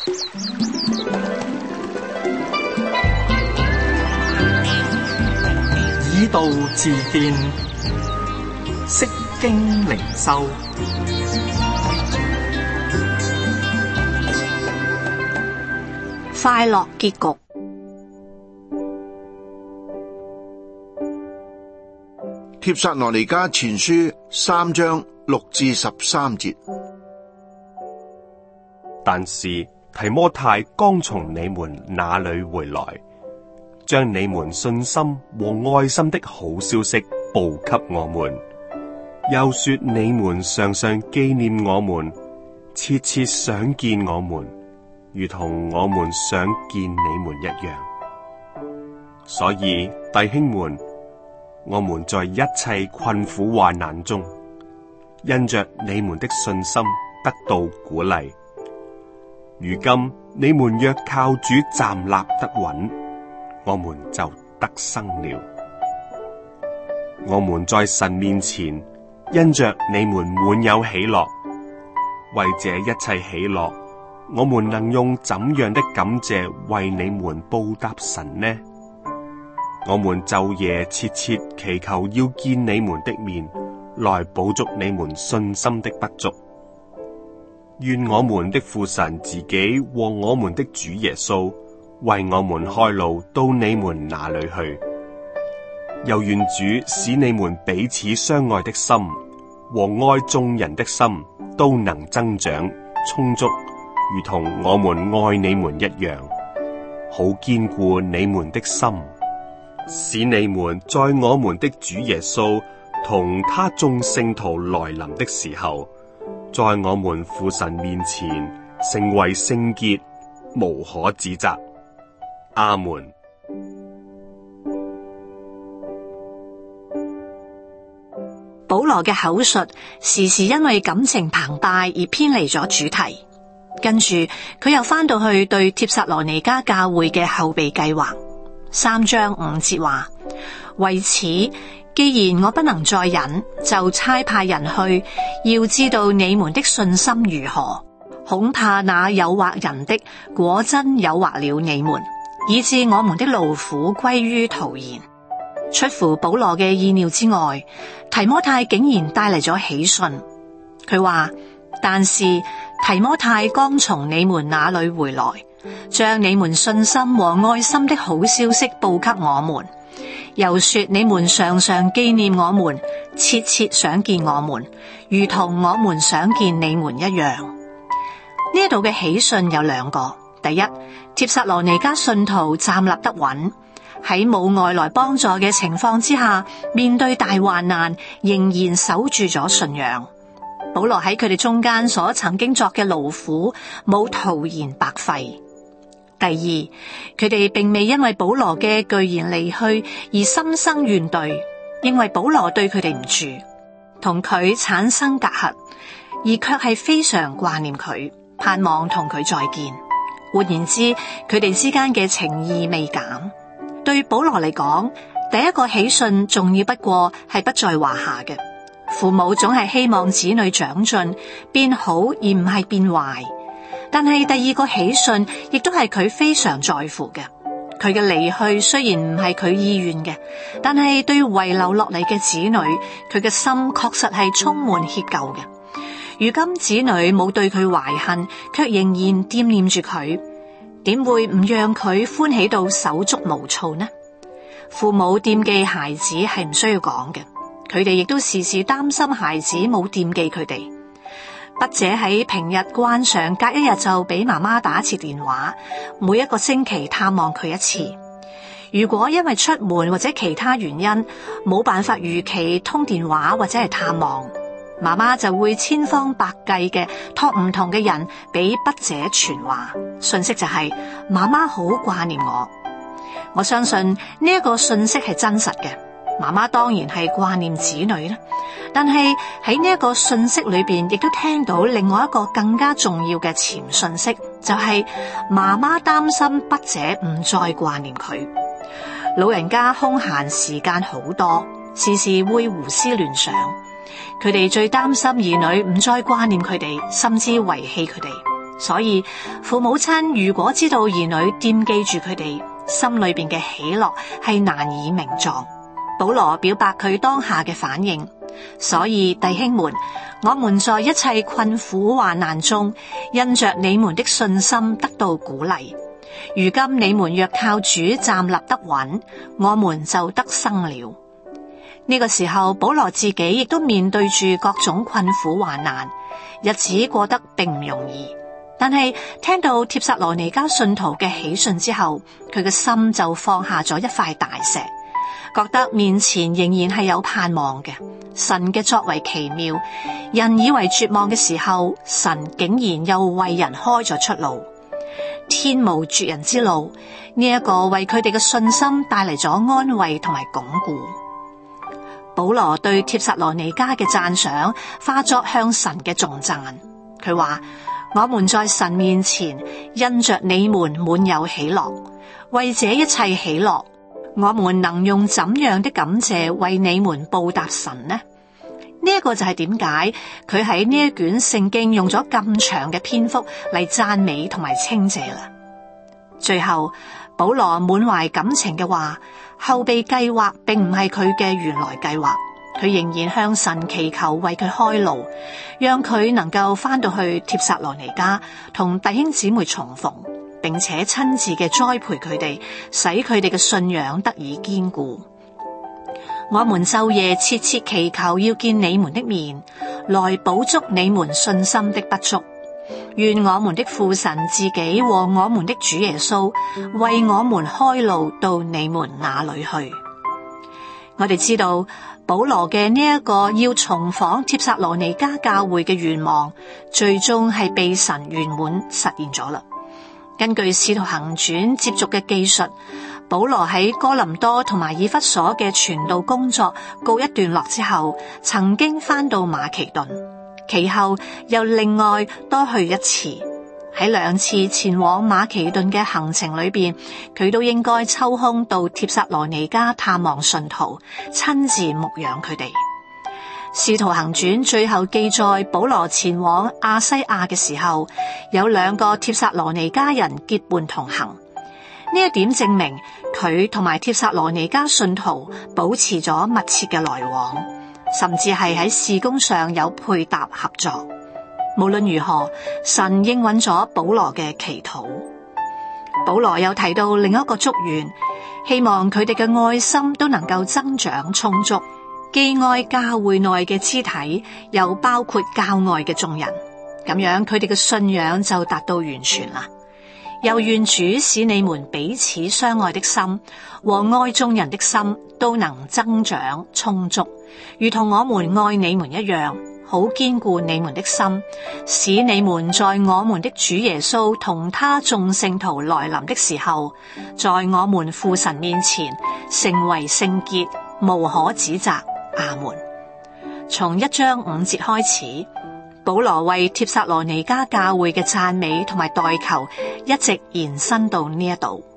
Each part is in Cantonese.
以道治變，釋經靈修。 快樂結局。 帖撒羅尼迦前書3章6至13節。 但是提摩太剛從你們那裏回來，將你們信心和愛心的好消息報給我們，又說你們常常紀念我們，切切想見我們，如同我們想見你們一樣。所以弟兄們，我們在一切困苦患難中，因着你們的信心得到鼓勵。如今你們若靠主站立得穩，我們就得生了。我們在神面前，因着你們滿有喜樂，為這一切喜樂，我們能用怎樣的感謝為你們報答神呢？我們晝夜切切祈求要見你們的面，來補足你們信心的不足。願我們的父神自己和我們的主耶穌為我們開路到你們那裏去，又願主使你們彼此相愛的心和愛眾人的心都能增長充足，如同我們愛你們一樣，好堅固你們的心，使你們在我們的主耶穌同他眾聖徒來臨的時候，在我們父神面前成為聖潔，無可指責。阿門。 保羅嘅口述時時因為感情澎湃而偏離咗主題，跟住佢又翻到去對帖撒羅尼迦教會嘅後備計劃。3章5節話：為此，既然我不能再忍，就差派人去，要知道你們的信心如何。恐怕那誘惑人的果真誘惑了你們，以致我們的勞苦歸於徒然。出乎保羅嘅意料之外，提摩太竟然帶嚟咗喜訊。佢話：但是提摩太剛從你們那裏回來，將你們信心和愛心的好消息報給我們，又說你們常常紀念我們，切切想見我們，如同我們想見你們一樣。呢度嘅喜訊有2個。第一，帖撒羅尼迦信徒站立得穩，喺冇外來幫助嘅情況之下，面對大患難仍然守住咗信仰。保羅喺佢哋中間所曾經作嘅勞苦冇徒然白費。第二，佢哋並未因為保羅嘅巨然離去而心生怨懟，認為保羅對佢哋唔住，同佢產生隔閡，而卻係非常掛念佢，盼望同佢再見。換言之，佢哋之間嘅情誼未減。對保羅嚟講，第一個喜訊重要不過係不在話下嘅。父母總係希望子女長進變好，而唔係變壞。但係第二個喜訊亦都係佢非常在乎嘅。佢嘅離去雖然唔係佢意願嘅，但係對遺留落嚟嘅子女，佢嘅心確實係充滿歉疚嘅。如今子女冇對佢懷恨，卻仍然惦念住佢，點會唔讓佢歡喜到手足無措呢？父母惦記孩子係唔需要講嘅，佢哋亦都時時擔心孩子冇惦記佢哋。筆者喺平日慣常隔一日就俾媽媽打一次電話，每一個星期探望佢一次。如果因為出門或者其他原因冇辦法如期通電話或者係探望，媽媽就會千方百計嘅託唔同嘅人俾筆者傳話，信息就係媽媽好掛念我。我相信呢一個信息係真實嘅，媽媽當然係掛念子女啦。但係喺呢一個信息裏邊，亦都聽到另外一個更加重要嘅潛信息，就係媽媽擔心筆者唔再掛念佢。老人家空閒時間好多，時時會胡思亂想，佢哋最擔心兒女唔再掛念佢哋，甚至遺棄佢哋。 所以父母親如果知道兒女惦記住佢哋，心裏邊嘅喜樂係難以名狀。保羅表白佢當下嘅反應，所以弟兄們，我們在一切困苦患難中，因着你們的信心得到鼓勵。如今你們若靠主站立得穩，我們就得生了。呢個時候，保羅自己亦都面對住各種困苦患難，日子過得並唔容易。但係聽到帖撒羅尼迦信徒嘅喜訊之後，佢嘅心就放下咗一塊大石，覺得面前仍然係有盼望嘅。神嘅作為奇妙，人以為絕望嘅時候，神竟然又為人開咗出路。天無絕人之路，呢一個為佢哋嘅信心帶嚟咗安慰同埋鞏固。保羅對帖撒羅尼迦嘅讚賞化作向神嘅頌讚，佢話：我們在神面前因着你們滿有喜樂，為這一切喜樂，我們能用怎樣的感謝為你們報答神呢？呢一個就係點解佢喺呢一卷聖經用咗咁長嘅篇幅嚟讚美同埋稱謝啦。最後保羅滿懷感情嘅話，後備計劃並唔係佢嘅原來計劃，佢仍然向神祈求為佢開路，讓佢能夠翻到去帖撒羅尼迦同弟兄姊妹重逢，並且親自嘅栽培佢哋，使佢哋嘅信仰得以堅固。我們晝夜切切祈求要見你們的面，來補足你們信心的不足。願我們的父神自己和我們的主耶穌為我們開路到你們那裏去。我哋知道保羅嘅呢一個要重訪帖撒羅尼迦教會嘅願望，最終係被神圓滿實現咗啦。根據使徒行傳接續嘅記述，保羅喺哥林多同埋以弗所嘅傳道工作告一段落之後，曾經返到馬其頓，其後又另外多去一次。喺2次前往馬其頓嘅行程裏邊，佢都應該抽空到帖撒羅尼迦探望信徒，親自牧養佢哋。使徒行傳最後記載，保羅前往亞西亞嘅時候，有2個帖撒羅尼迦人結伴同行。呢一點證明佢同埋帖撒羅尼迦信徒保持咗密切嘅來往，甚至係喺事工上有配搭合作。無論如何，神應允咗保羅嘅祈禱。保羅又提到另一個祝願，希望佢哋嘅愛心都能夠增長充足，既愛教會內嘅肢體，又包括教外嘅眾人，咁樣佢哋嘅信仰就達到完全啦。又願主使你們彼此相愛的心和愛眾人的心都能增長充足，如同我們愛你們一樣，好堅固你們的心，使你們在我們的主耶穌同他眾聖徒來臨的時候，在我們父神面前成為聖潔，無可指責。阿門。從1章5節開始，保羅為帖撒羅尼迦教會嘅讚美同埋代求一直延伸到呢一度。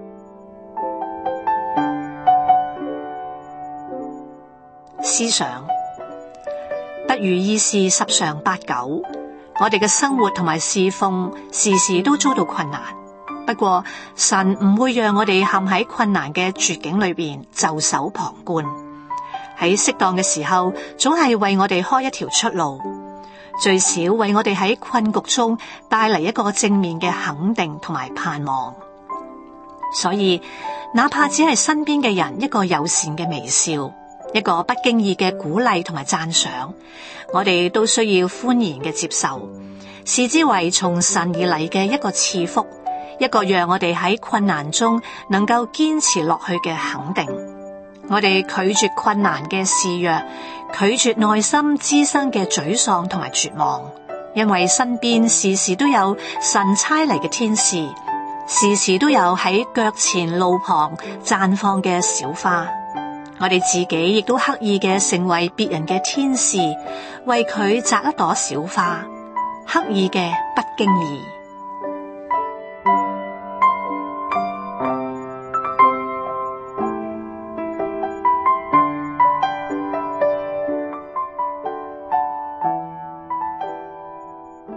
思想，不如意事十常八九，我哋嘅生活同埋侍奉時時都遭到困難。不過神唔會讓我哋陷喺困難嘅絕境裏邊袖手旁觀，喺適當嘅時候總係為我哋開一條出路，最少為我哋喺困局中帶嚟一個正面嘅肯定同埋盼望。所以哪怕只係身邊嘅人一個友善嘅微笑，一個不經意嘅鼓勵同埋讚賞，我哋都需要歡然嘅接受，視之為從神而嚟嘅一個賜福，一個讓我哋喺困難中能夠堅持落去嘅肯定。我哋拒絕困難嘅示弱，拒絕內心滋生嘅沮喪同埋絕望，因為身邊時時都有神差嚟嘅天使，時時都有喺腳前路旁綻放嘅小花。我哋自己亦都刻意嘅成為別人嘅天使，為佢摘一朵小花，刻意嘅不經意。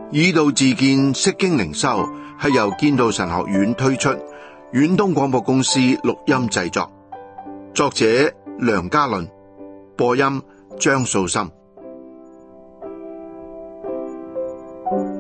以道自薦，釋經靈修係由建道神學院推出，遠東廣播公司錄音製作，作者梁家麟，播音張素心。